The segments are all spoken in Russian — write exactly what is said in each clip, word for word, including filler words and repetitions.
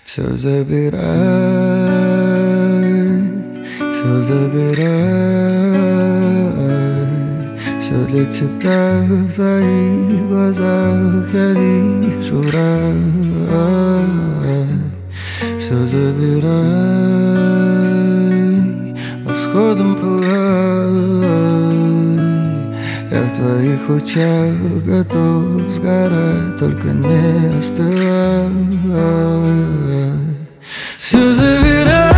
Все забирай, все забирай, все для тебя в твоих глазах я вижу рай. Все забирай, восходом пылай, я в твоих лучах готов сгорать, только не остывай. Все забирай,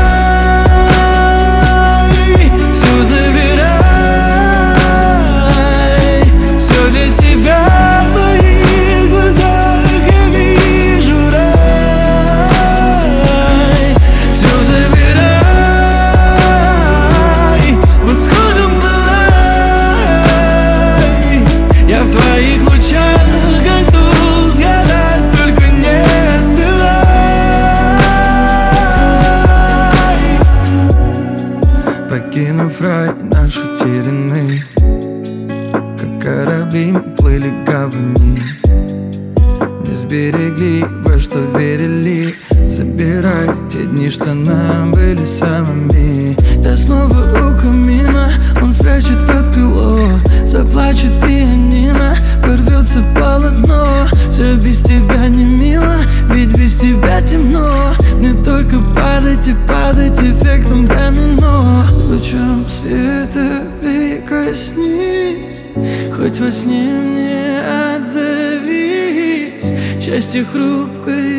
все забирай, все для тебя в твоих глазах я вижу рай. Все забирай, восходом пылай, я в твоих лучах готов сгорать, только не остывай. Покинув рай наш утерянный, как корабли мы плыли гавани, не сберегли, во что верили. Забирай те дни, что нам были самыми. Я снова у камина, он спрячет под крыло, заплачет пианино, порвется полотно. Все без тебя не мило, ведь без тебя темно. Мне только падать и падать эффектом домино. Лучом света прикоснись, хоть во сне мне отзовись. Счастье хрупкое